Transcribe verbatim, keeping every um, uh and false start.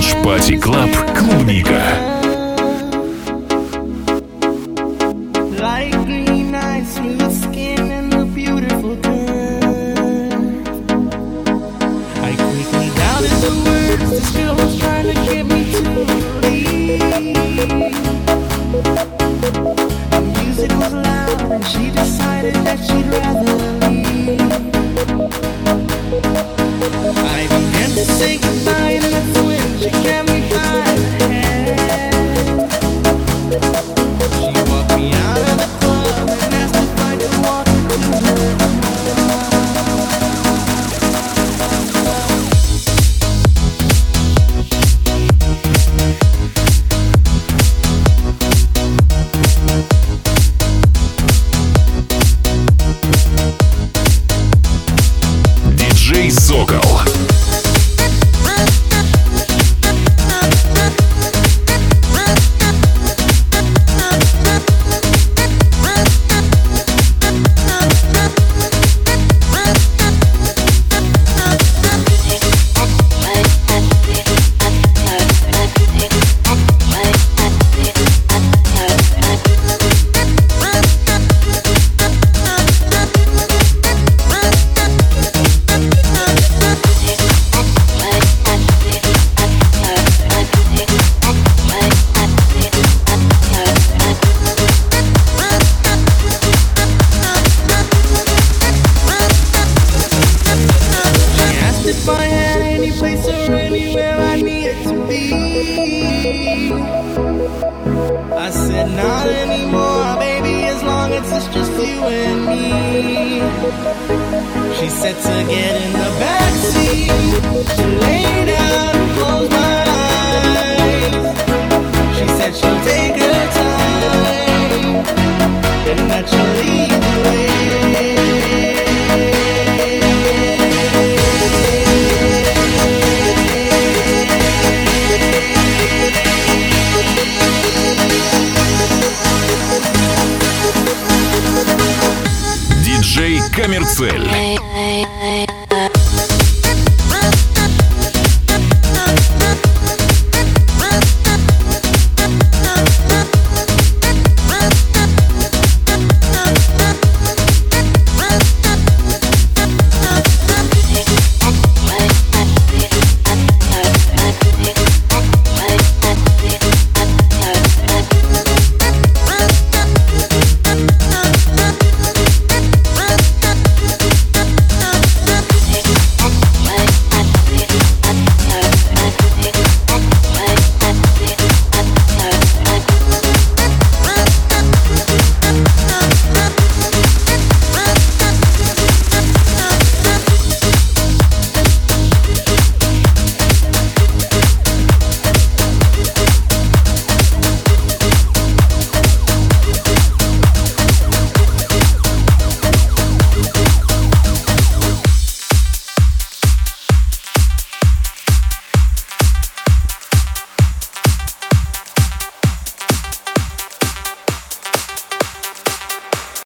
Lounge Party Club «Клубника». Light green eyes, smooth skin, and a beautiful curve. I quickly doubted the words this girl was trying to get me to believe. The music was loud, and she decided that she'd rather leave. I began to say goodbye, and that's when she kept me by the hand. She walked me out of the club and asked if I could walk her to her home. Диджей Сокол. If I had any place or anywhere I needed to be, I said not anymore, baby, as long as it's just you and me. She said to get in the backseat, she lay down and closed my eyes. She said she'll take her time and that she'll lead the way. Диджей Коммерцель.